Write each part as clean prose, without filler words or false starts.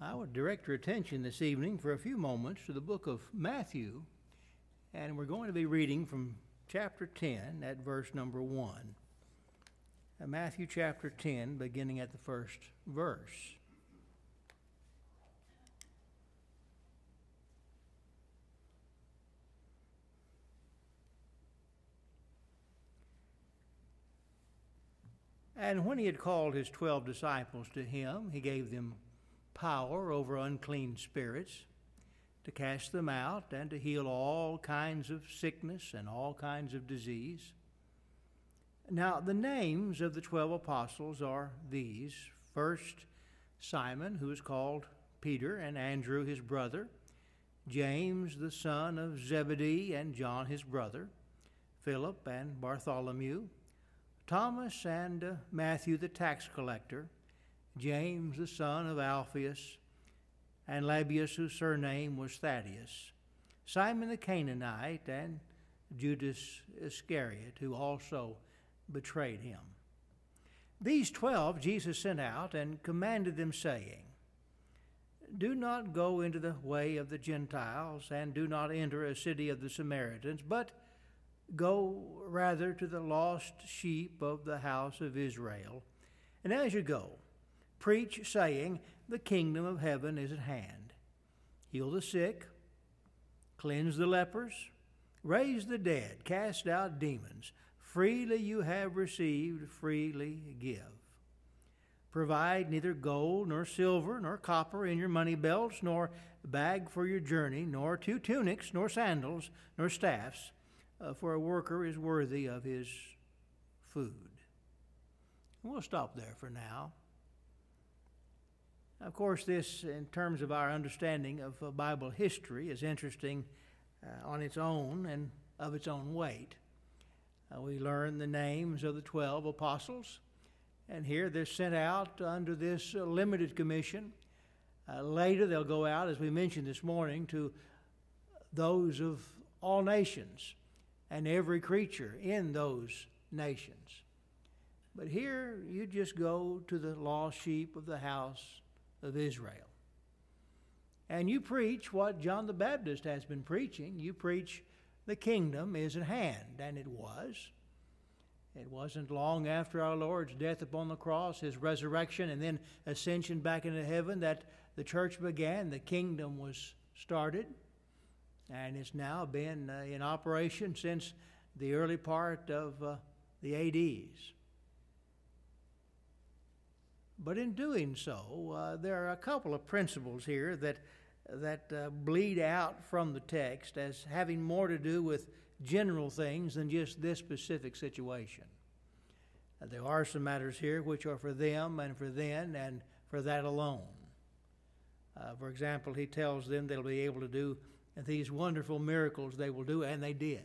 I would direct your attention this evening for a few moments to the book of Matthew, and we're going to be reading from chapter 10 at verse number 1. Matthew chapter 10, beginning at the first verse. And when he had called his 12 disciples to him, he gave them power over unclean spirits, to cast them out, and to heal all kinds of sickness and all kinds of disease. Now, the names of the 12 apostles are these. First, Simon, who is called Peter, and Andrew his brother, James the son of Zebedee, and John his brother, Philip and Bartholomew, Thomas and Matthew the tax collector, James the son of Alphaeus, and Lebbaeus, whose surname was Thaddeus, Simon the Canaanite, and Judas Iscariot, who also betrayed him. These 12 Jesus sent out and commanded them, saying, Do not go into the way of the Gentiles, and do not enter a city of the Samaritans, but go rather to the lost sheep of the house of Israel. And as you go, preach, saying, The kingdom of heaven is at hand. Heal the sick, cleanse the lepers, raise the dead, cast out demons. Freely you have received, freely give. Provide neither gold, nor silver, nor copper in your money belts, nor bag for your journey, nor 2 tunics, nor sandals, nor staffs, for a worker is worthy of his food. We'll stop there for now. Of course, this, in terms of our understanding of Bible history, is interesting on its own and of its own weight. We learn the names of the 12 apostles, and here they're sent out under this limited commission. Later, they'll go out, as we mentioned this morning, to those of all nations and every creature in those nations. But here, you just go to the lost sheep of the house of Israel. And you preach what John the Baptist has been preaching. You preach the kingdom is at hand, and it was. It wasn't long after our Lord's death upon the cross, his resurrection, and then ascension back into heaven that the church began. The kingdom was started, and it's now been in operation since the early part of the ADs. But in doing so, there are a couple of principles here that bleed out from the text as having more to do with general things than just this specific situation. There are some matters here which are for them and for then and for that alone. For example, he tells them they'll be able to do these wonderful miracles they will do, and they did.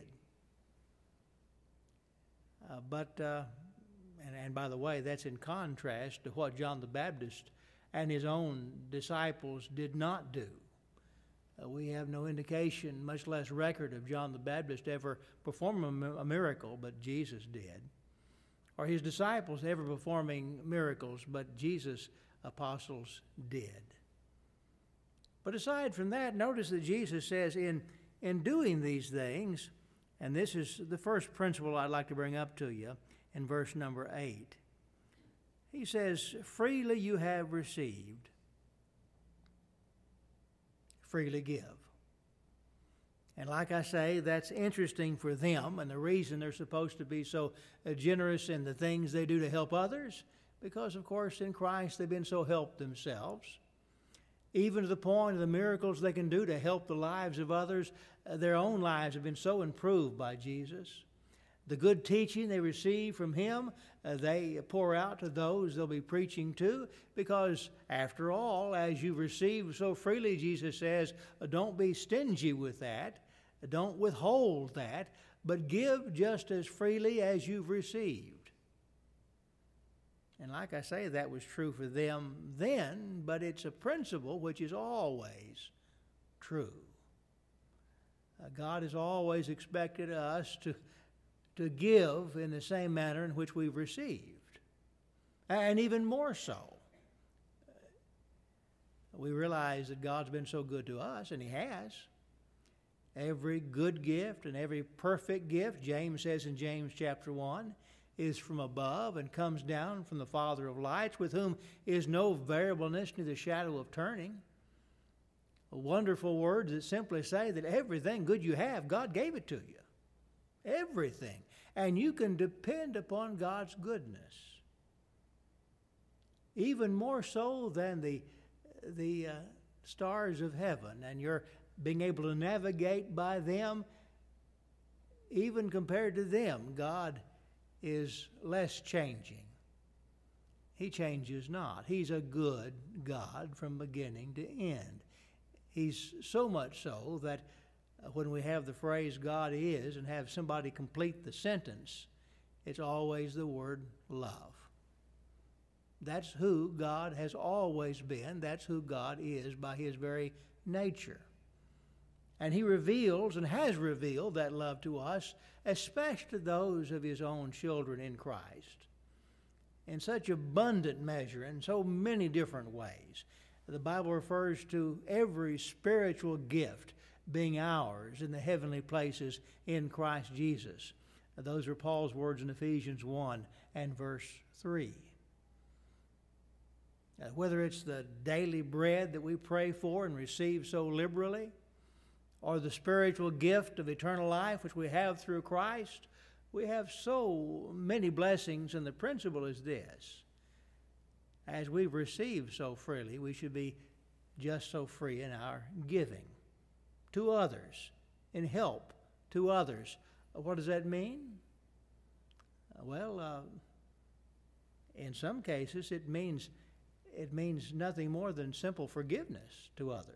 And by the way, that's in contrast to what John the Baptist and his own disciples did not do. We have no indication, much less record, of John the Baptist ever performing a miracle, but Jesus did. Or his disciples ever performing miracles, but Jesus' apostles did. But aside from that, notice that Jesus says in doing these things, and this is the first principle I'd like to bring up to you in verse number 8. He says, Freely you have received, freely give. And like I say, that's interesting for them, and the reason they're supposed to be so generous in the things they do to help others, because, of course, in Christ they've been so helped themselves. Even to the point of the miracles they can do to help the lives of others, their own lives have been so improved by Jesus. The good teaching they receive from him, they pour out to those they'll be preaching to, because after all, as you've received so freely, Jesus says, don't be stingy with that. Don't withhold that, but give just as freely as you've received. And like I say, that was true for them then, but it's a principle which is always true. God has always expected us to give in the same manner in which we've received, and even more so. We realize that God's been so good to us, and He has. Every good gift and every perfect gift, James says in James chapter 1, is from above and comes down from the Father of lights, with whom is no variableness, neither shadow of turning. Wonderful words that simply say that everything good you have, God gave it to you. Everything. And you can depend upon God's goodness. Even more so than the stars of heaven, and you're being able to navigate by them. Even compared to them, God is less changing. He changes not. He's a good God from beginning to end. He's so much so that when we have the phrase God is and have somebody complete the sentence, it's always the word love. That's who God has always been. That's who God is by His very nature. And He reveals and has revealed that love to us, especially to those of His own children in Christ, in such abundant measure, in so many different ways. The Bible refers to every spiritual gift being ours in the heavenly places in Christ Jesus. Those are Paul's words in Ephesians 1 and verse 3. Whether it's the daily bread that we pray for and receive so liberally, or the spiritual gift of eternal life which we have through Christ, we have so many blessings, and the principle is this: as we've received so freely, we should be just so free in our giving to others, in help to others. What does that mean? Well, in some cases it means nothing more than simple forgiveness to others.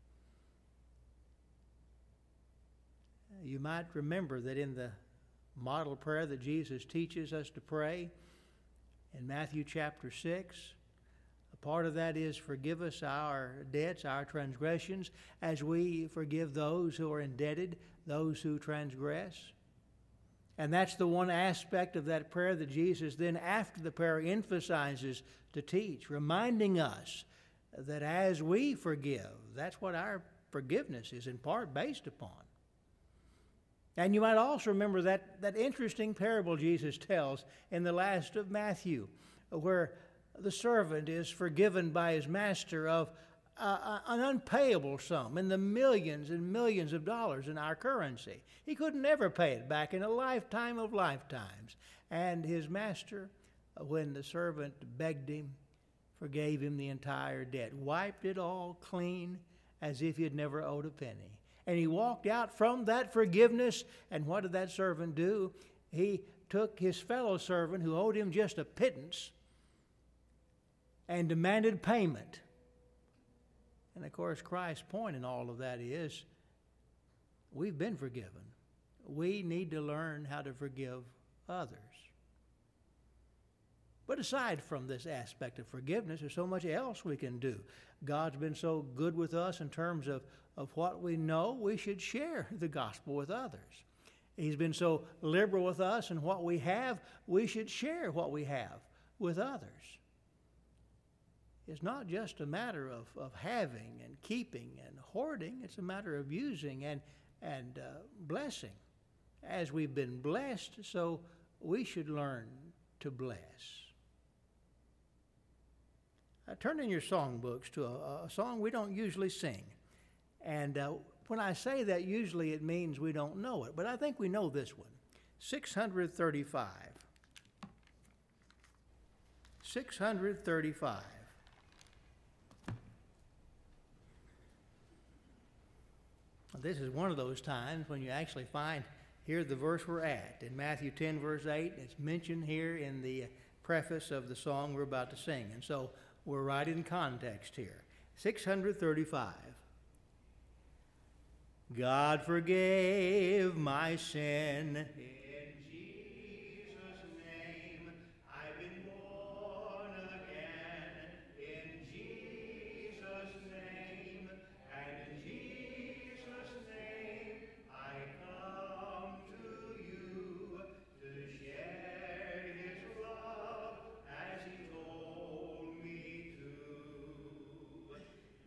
You might remember that in the model prayer that Jesus teaches us to pray in Matthew chapter 6, a part of that is, forgive us our debts, our transgressions, as we forgive those who are indebted, those who transgress. And that's the one aspect of that prayer that Jesus then, after the prayer, emphasizes to teach, reminding us that as we forgive, that's what our forgiveness is in part based upon. And you might also remember that interesting parable Jesus tells in the last of Matthew, where the servant is forgiven by his master of an unpayable sum in the millions and millions of dollars in our currency. He could never pay it back in a lifetime of lifetimes. And his master, when the servant begged him, forgave him the entire debt, wiped it all clean as if he had never owed a penny. And he walked out from that forgiveness, and what did that servant do? He took his fellow servant who owed him just a pittance and demanded payment. And of course, Christ's point in all of that is, we've been forgiven. We need to learn how to forgive others. But aside from this aspect of forgiveness, there's so much else we can do. God's been so good with us in terms of what we know. We should share the gospel with others. He's been so liberal with us in what we have. We should share what we have with others. It's not just a matter of having and keeping and hoarding. It's a matter of using and blessing. As we've been blessed, so we should learn to bless. Turn in your songbooks to a song we don't usually sing. And when I say that, usually it means we don't know it. But I think we know this one. 635. 635. This is one of those times when you actually find, here the verse we're at. In Matthew 10, verse 8, it's mentioned here in the preface of the song we're about to sing. And so we're right in context here. 635. God forgave my sin. In Jesus' name, I've been born again. In Jesus' name, and in Jesus' name, I come to you to share His love as He told me to.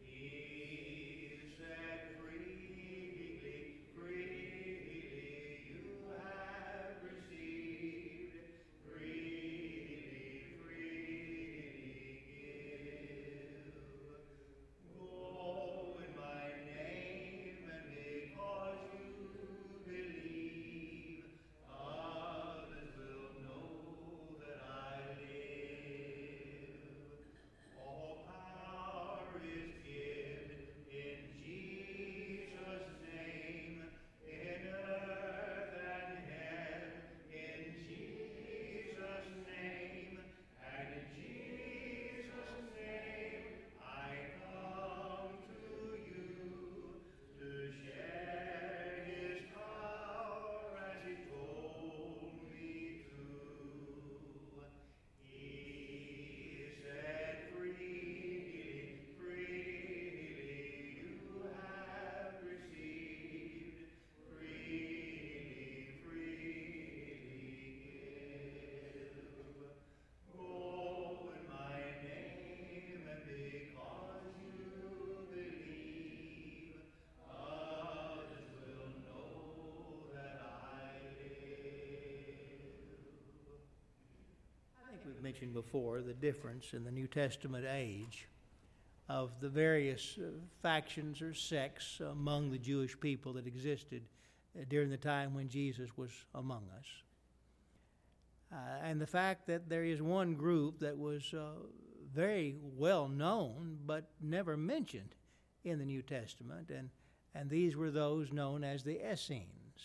mentioned before the difference in the New Testament age of the various factions or sects among the Jewish people that existed during the time when Jesus was among us. And the fact that there is one group that was very well known but never mentioned in the New Testament, and these were those known as the Essenes.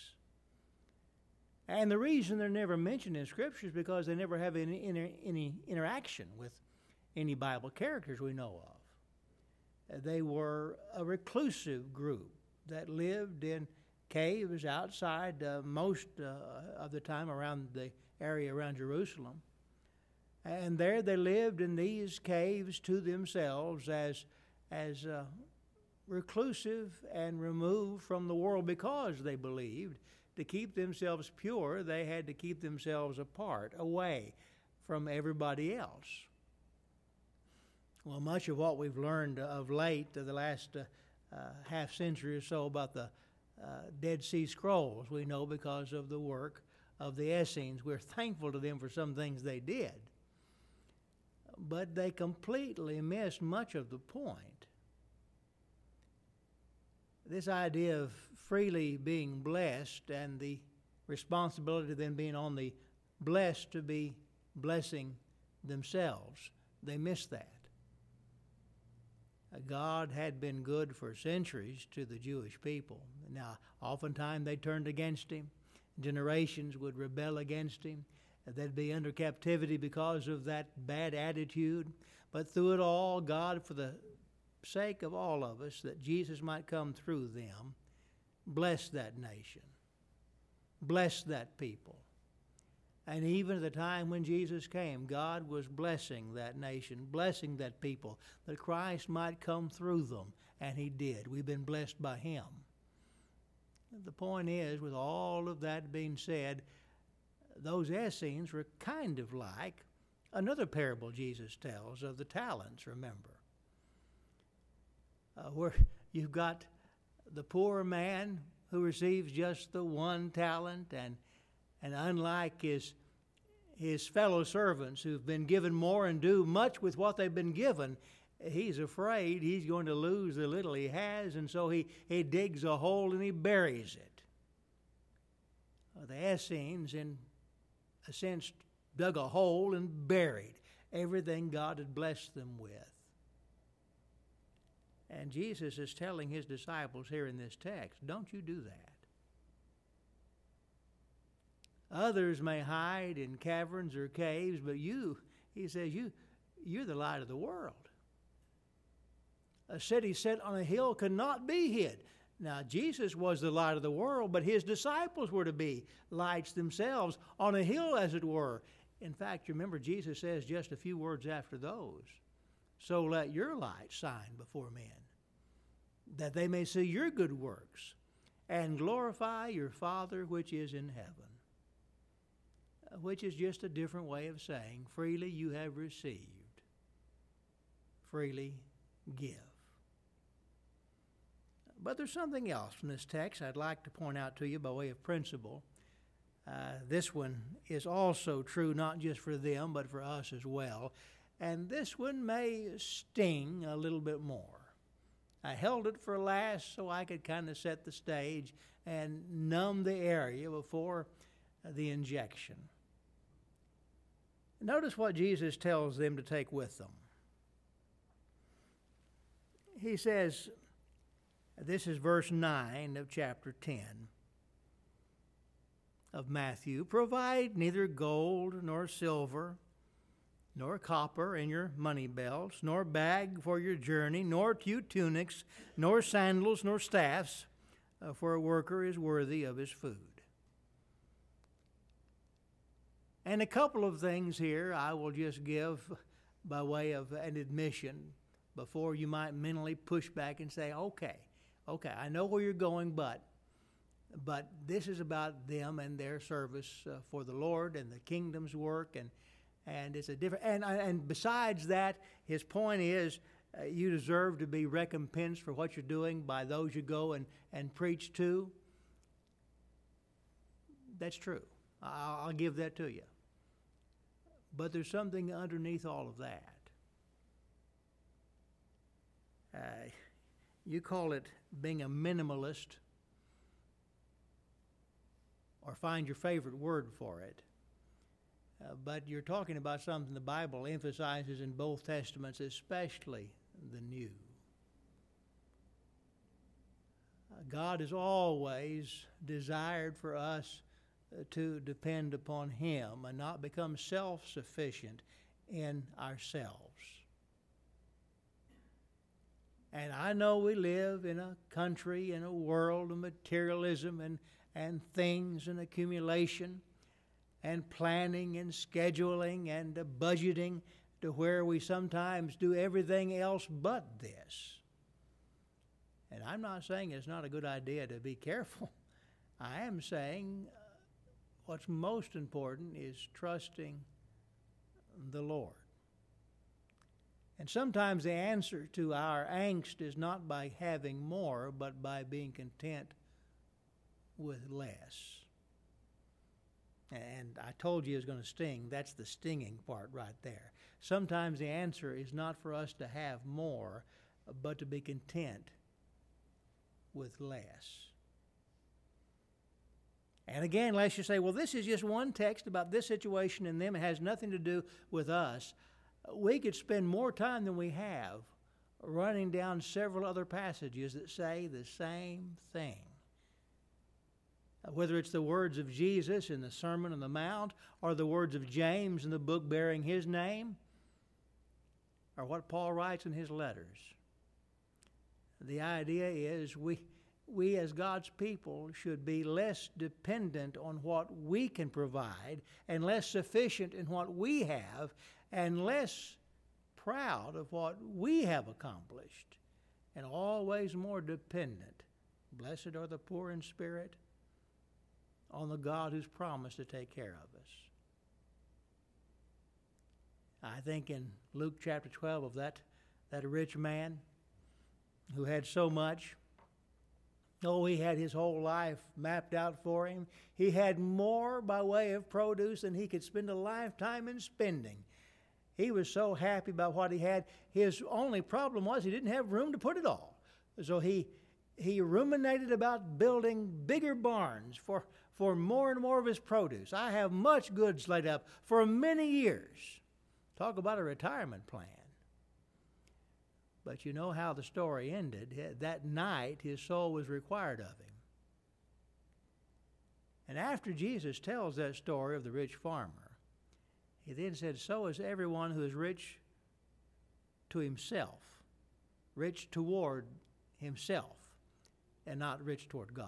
And the reason they're never mentioned in Scripture is because they never have any interaction with any Bible characters we know of. They were a reclusive group that lived in caves outside most of the time around the area around Jerusalem. And there they lived in these caves to themselves as reclusive and removed from the world, because they believed to keep themselves pure, they had to keep themselves apart, away from everybody else. Well, much of what we've learned of late, the last half century or so, about the Dead Sea Scrolls, we know because of the work of the Essenes. We're thankful to them for some things they did. But they completely missed much of the point. This idea of freely being blessed and the responsibility then being on the blessed to be blessing themselves, they missed that. God had been good for centuries to the Jewish people. Now, oftentimes they turned against Him. Generations would rebel against Him. They'd be under captivity because of that bad attitude. But through it all, God, for the sake of all of us, that Jesus might come through them, bless that nation, bless that people. And even at the time when Jesus came, God was blessing that nation, blessing that people, that Christ might come through them, and He did. We've been blessed by Him. The point is, with all of that being said, those Essenes were kind of like another parable Jesus tells of the talents, remember. Where you've got the poor man who receives just the one talent, and unlike his fellow servants who've been given more and do much with what they've been given, he's afraid he's going to lose the little he has, and so he digs a hole and he buries it. The Essenes, in a sense, dug a hole and buried everything God had blessed them with. And Jesus is telling His disciples here in this text, don't you do that. Others may hide in caverns or caves, but you, He says, you're the light of the world. A city set on a hill cannot be hid. Now, Jesus was the light of the world, but His disciples were to be lights themselves on a hill, as it were. In fact, you remember Jesus says just a few words after those, so let your light shine before men, that they may see your good works and glorify your Father which is in heaven. Which is just a different way of saying, freely you have received, freely give. But there's something else from this text I'd like to point out to you by way of principle. This one is also true not just for them, but for us as well. And this one may sting a little bit more. I held it for last so I could kind of set the stage and numb the area before the injection. Notice what Jesus tells them to take with them. He says, this is verse 9 of chapter 10 of Matthew, provide neither gold nor silver nor copper in your money belts, nor bag for your journey, nor 2 tunics, nor sandals, nor staffs, for a worker is worthy of his food. And a couple of things here I will just give by way of an admission before you might mentally push back and say, okay, I know where you're going, but this is about them and their service for the Lord and the kingdom's work, and it's a different, and besides that, his point is you deserve to be recompensed for what you're doing by those you go and preach to. That's true. I'll give that to you. But there's something underneath all of that. You call it being a minimalist, or find your favorite word for it. But you're talking about something the Bible emphasizes in both Testaments, especially the New. God has always desired for us to depend upon Him and not become self-sufficient in ourselves. And I know we live in a country, in a world of materialism and things and accumulation and planning and scheduling and budgeting to where we sometimes do everything else but this. And I'm not saying it's not a good idea to be careful. I am saying what's most important is trusting the Lord. And sometimes the answer to our angst is not by having more, but by being content with less. And I told you it was going to sting. That's the stinging part right there. Sometimes the answer is not for us to have more, but to be content with less. And again, lest you say, well, this is just one text about this situation and them. It has nothing to do with us. We could spend more time than we have running down several other passages that say the same thing. Whether it's the words of Jesus in the Sermon on the Mount, or the words of James in the book bearing his name, or what Paul writes in his letters. The idea is we as God's people should be less dependent on what we can provide and less sufficient in what we have and less proud of what we have accomplished and always more dependent. Blessed are the poor in spirit, on the God who's promised to take care of us. I think in Luke chapter 12 of that rich man who had so much. Oh, he had his whole life mapped out for him. He had more by way of produce than he could spend a lifetime in spending. He was so happy about what he had. His only problem was he didn't have room to put it all. So he ruminated about building bigger barns for more and more of his produce. I have much goods laid up for many years. Talk about a retirement plan. But you know how the story ended. That night, his soul was required of him. And after Jesus tells that story of the rich farmer, he then said, so is everyone who is rich to himself, rich toward himself, and not rich toward God.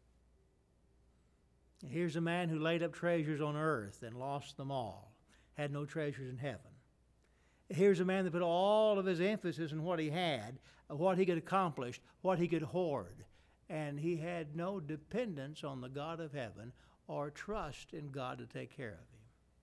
Here's a man who laid up treasures on earth and lost them all, had no treasures in heaven. Here's a man that put all of his emphasis in what he had, what he could accomplish, what he could hoard, and he had no dependence on the God of heaven or trust in God to take care of him.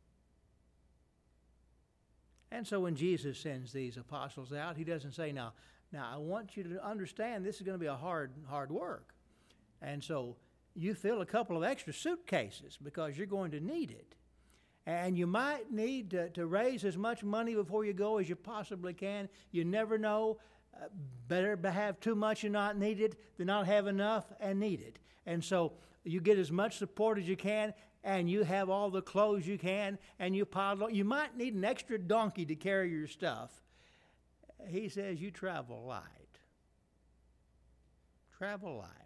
And so when Jesus sends these apostles out, he doesn't say, now I want you to understand this is going to be a hard work. And so you fill a couple of extra suitcases because you're going to need it. And you might need to raise as much money before you go as you possibly can. You never know. Better to have too much and not need it than not have enough and need it. And so you get as much support as you can, and you have all the clothes you can, and you pile on. You might need an extra donkey to carry your stuff. He says you travel light. Travel light.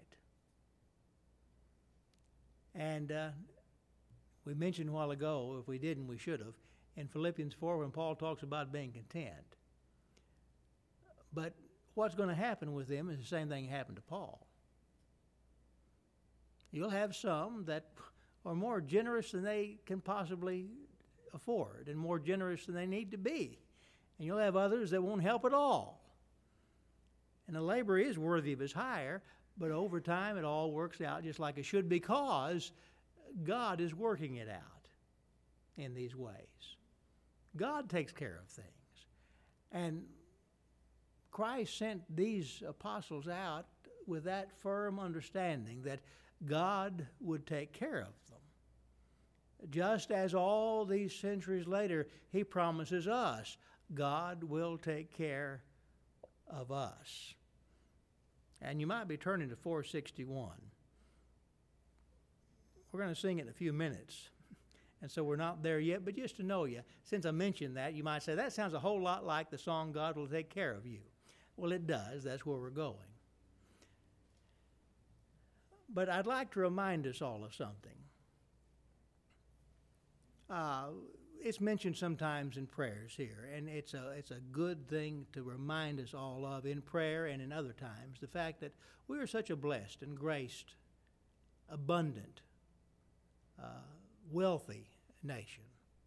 And we mentioned a while ago, if we didn't, we should have, in Philippians 4 when Paul talks about being content. But what's going to happen with them is the same thing happened to Paul. You'll have some that are more generous than they can possibly afford and more generous than they need to be. And you'll have others that won't help at all. And the labor is worthy of his hire, but over time it all works out just like it should because God is working it out in these ways. God takes care of things. And Christ sent these apostles out with that firm understanding that God would take care of them. Just as all these centuries later, He promises us, God will take care of us. And you might be turning to 461. We're going to sing it in a few minutes. And so we're not there yet, but just to know you, since I mentioned that, you might say, that sounds a whole lot like the song, God Will Take Care of You. Well, it does. That's where we're going. But I'd like to remind us all of something. It's mentioned sometimes in prayers here, and it's a good thing to remind us all of in prayer and in other times, the fact that we are such a blessed and graced, abundant, wealthy nation.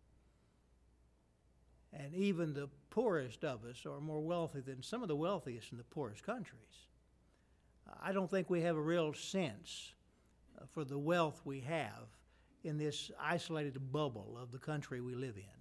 And even the poorest of us are more wealthy than some of the wealthiest in the poorest countries. I don't think we have a real sense for the wealth we have in this isolated bubble of the country we live in.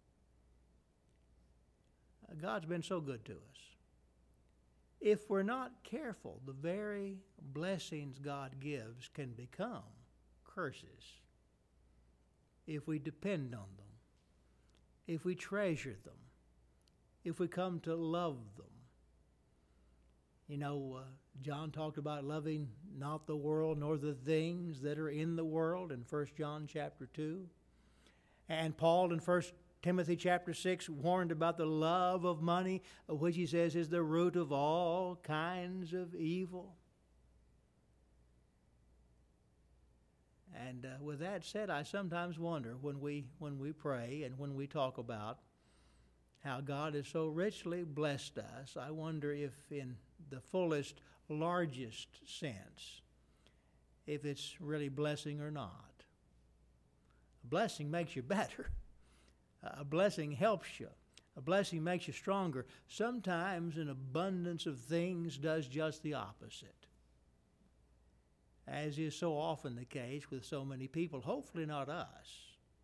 God's been so good to us. If we're not careful, the very blessings God gives can become curses if we depend on them, if we treasure them, if we come to love them. You know, John talked about loving not the world nor the things that are in the world in 1 John chapter 2. And Paul in 1 Timothy chapter 6 warned about the love of money, which he says is the root of all kinds of evil. And with that said, I sometimes wonder when we pray and when we talk about how God has so richly blessed us, I wonder if in the fullest, largest sense, if it's really blessing or not. A blessing makes you better. A blessing helps you. A blessing makes you stronger. Sometimes an abundance of things does just the opposite, as is so often the case with so many people, hopefully not us.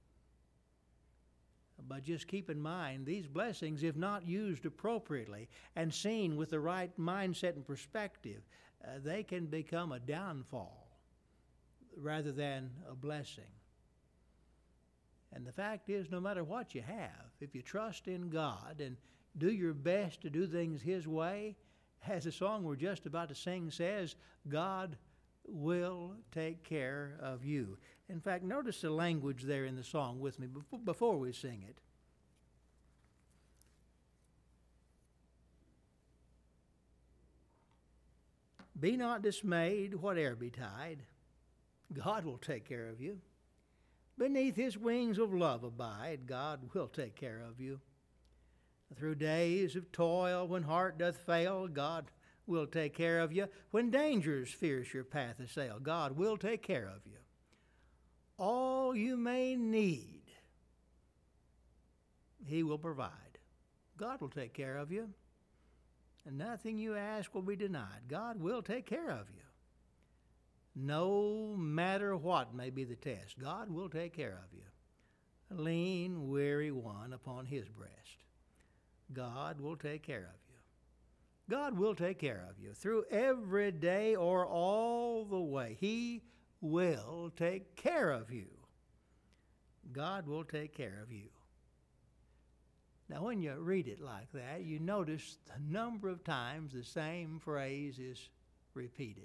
But just keep in mind, these blessings, if not used appropriately and seen with the right mindset and perspective, they can become a downfall rather than a blessing. And the fact is, no matter what you have, if you trust in God and do your best to do things His way, as the song we're just about to sing says, God will take care of you. In fact, notice the language there in the song with me before we sing it. Be not dismayed, whate'er betide, God will take care of you. Beneath His wings of love abide, God will take care of you. Through days of toil, when heart doth fail, God will take care of you. When dangers fierce your path assail, God will take care of you. All you may need, He will provide. God will take care of you. And nothing you ask will be denied. God will take care of you. No matter what may be the test, God will take care of you. A lean, weary one upon His breast, God will take care of you. God will take care of you through every day or all the way. He will take care of you. God will take care of you. Now, when you read it like that, you notice the number of times the same phrase is repeated.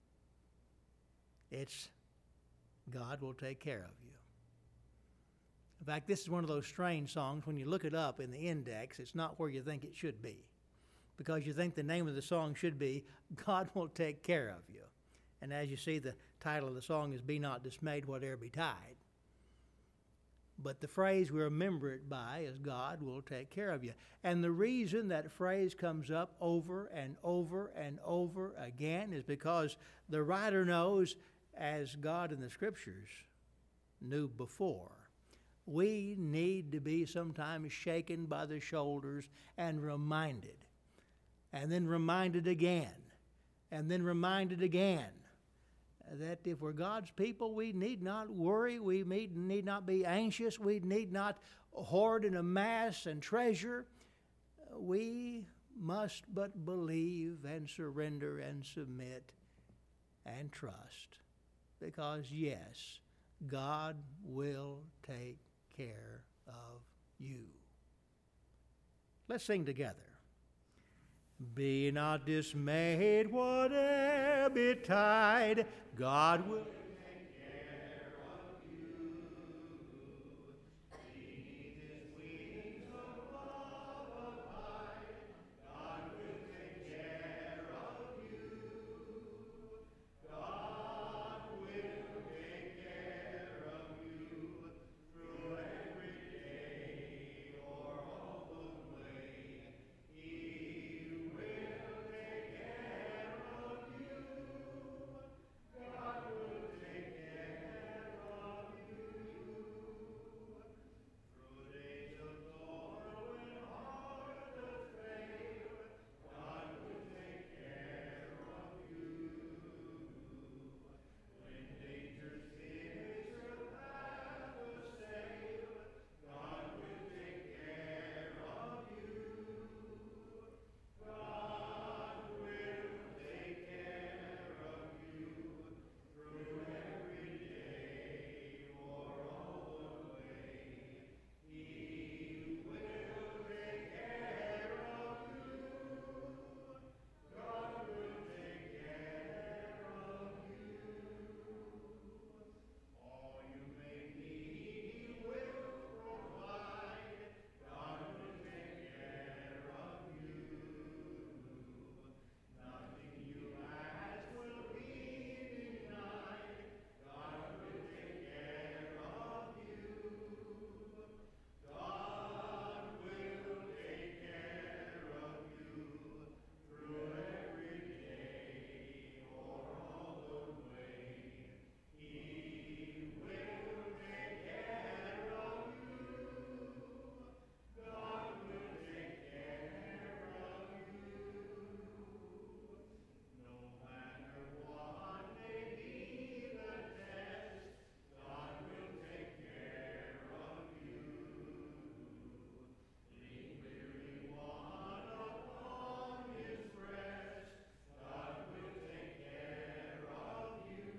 It's, God will take care of you. In fact, this is one of those strange songs. When you look it up in the index, it's not where you think it should be, because you think the name of the song should be, God will take care of you. And as you see, the title of the song is Be Not Dismayed, Whate'er Betide. But the phrase we remember it by is God will take care of you. And the reason that phrase comes up over and over and over again is because the writer knows, as God in the Scriptures knew before, we need to be sometimes shaken by the shoulders and reminded, and then reminded again, and then reminded again, that if we're God's people, we need not worry, we need not be anxious, we need not hoard and amass and treasure. We must but believe and surrender and submit and trust. Because yes, God will take care of you. Let's sing together. Be not dismayed, whate'er betide, God will take care of you. Beneath his wings above abide, God will take care of you. God will take care of you through every day or all the way. He will take care of you. God will take care of you. Through days of toil when heart doth fail, God will take care of you. When dangers fierce your path assail, God will take care of you. God will take care of you through every day or all the way. He will take care of you. God will take care of you. All you may need, He will provide. God will take care of you. Nothing you ask will be denied. God will take care of you. God will take care of you through every day or all the way. He will take care of you. God will take care of you. No matter what may be the test, God will take care of you. Lean weary one upon his breast, God will take care of you.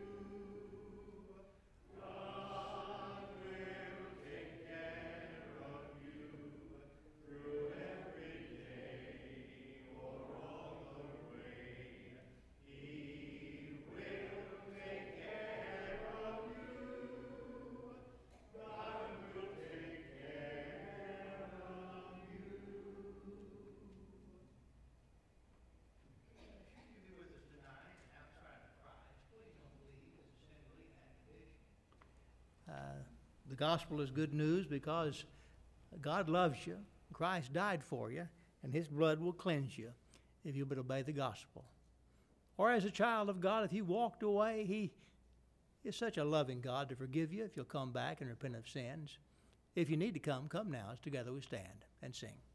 God will take care of you through every day or all the way. He will take care of you. God will take care of you. If you be with us tonight outside of Christ, please don't believe as a assembly and condition. The gospel is good news because God loves you. Christ died for you, and his blood will cleanse you if you but obey the gospel. Or as a child of God, if you walked away, he is such a loving God to forgive you if you'll come back and repent of sins. If you need to come, come now as together we stand and sing.